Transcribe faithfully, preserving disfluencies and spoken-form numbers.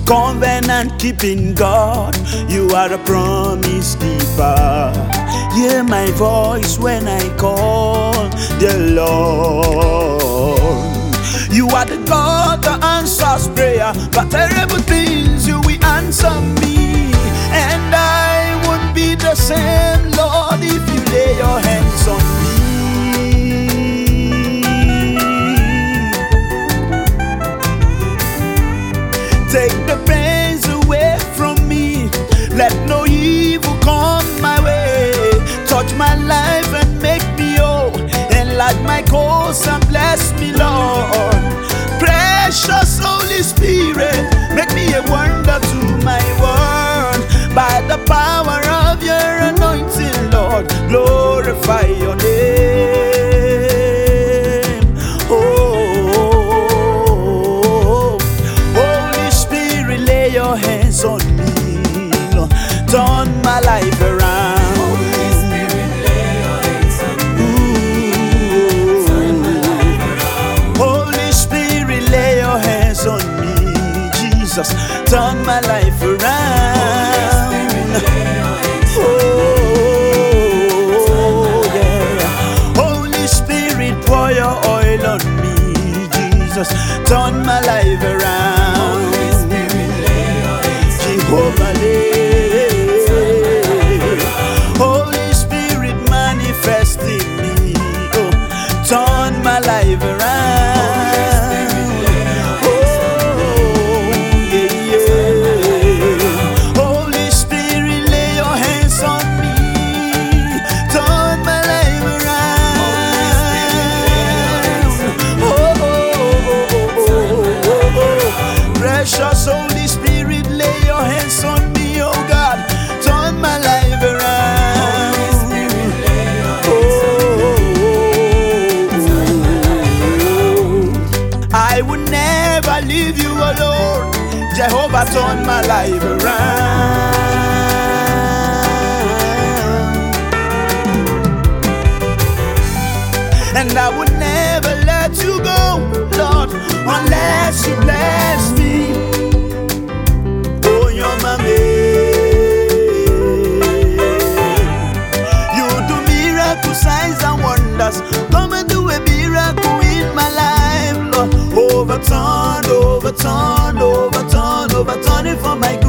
Covenant keeping God, you are a promise keeper. Hear my voice when I call the Lord. You are the God that answers prayer, but terrible things you will answer me, and I won't be the same, Lord, if you lay your hands on me. Take the pains away from me, let no evil come my way. Touch my life and make me whole, enlarge my course and bless me, Lord. Precious Holy Spirit, make me a wonder to my world. By the power of your anointing, Lord, glorify your name. Oh, Holy Spirit, lay your hands on me, Lord. Turn my life around. Holy Spirit, lay your hands on me. Turn my life around. Holy Spirit, lay your hands on me, Jesus. Turn my life around. Oh, yeah. Holy Spirit, pour your oil on me, Jesus. Turn my life around. Holy Spirit, lay your hands on me. Jehovah, Holy Spirit, manifest in me. Oh, turn my life around. Oh, yeah, yeah. Holy Spirit, lay your hands on me. Turn my life around. Oh, precious Holy Spirit, lay your hands on me, oh God. Turn my life around. I will never leave you alone. Jehovah, turn my life around. And I will never let you go, Lord, unless you bless me. Oh, you're my man. You do miracles, signs and wonders. Come and do a miracle in my life, Lord. Overturn, overturn, overturn, overturn it for my good.